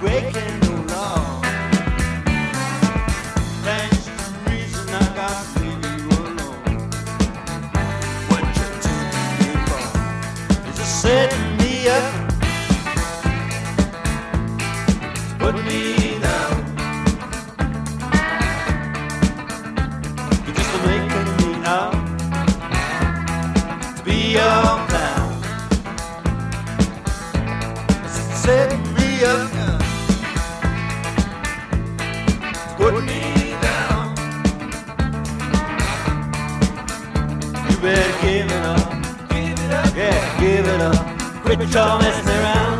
breaking no law. That's the reason I got to leave you alone. What you taking me for? Is it setting me up? Put me down. You're just making me out to be your clown. Setting me up, put me down. You better give it up, yeah, give it up. Quit your messing around.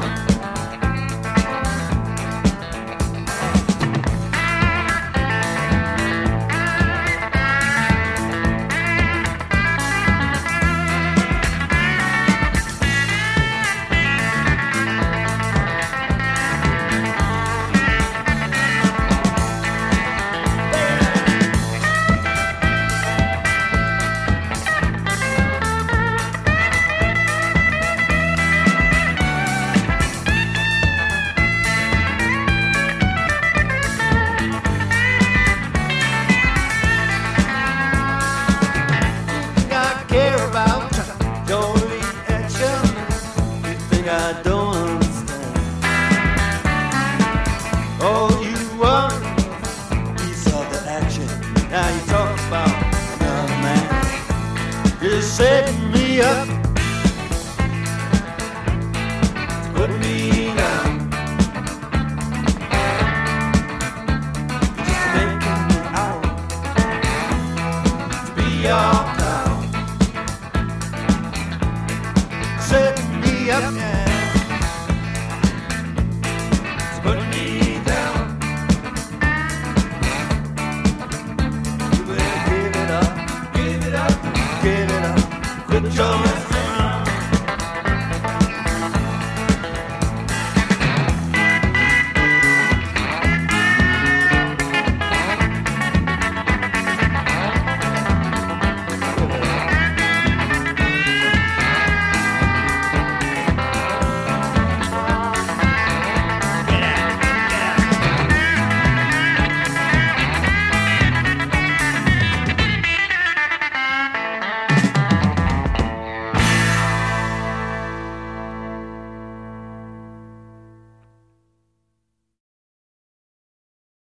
I don't understand. All you want is a piece of the action. Now you talk about another man. You're setting me up, put me